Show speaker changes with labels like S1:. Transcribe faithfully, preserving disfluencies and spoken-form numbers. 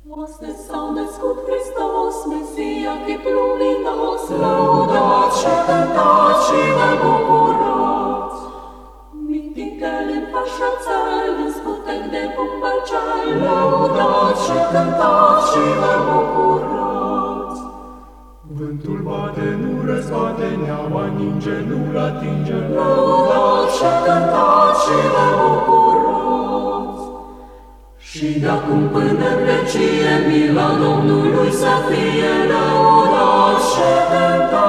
S1: Astăzi s-a născut Hristos, Mesia, chip luminos, lăudați și cântați și vă bucurați. Mititele în fașa țari, în scutec de bumbăceai, lăudați și cântați și vă bucurați.
S2: Vântul bate, nu răzbate, neaua ninge, nu-l atinge,
S1: lăudați și cântați și vă bucurați. Și de-acum până în vecie, mila Domnului să fie, lăudați și cântați.